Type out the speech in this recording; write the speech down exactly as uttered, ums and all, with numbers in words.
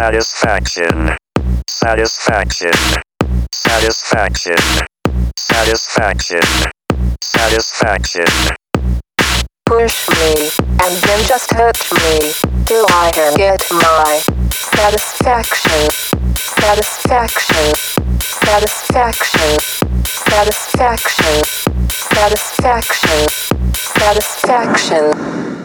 Satisfaction. Satisfaction. Satisfaction. Satisfaction. Satisfaction. Push me, and then just hurt me, till I can get my satisfaction. Satisfaction. Satisfaction. Satisfaction. Satisfaction. Satisfaction.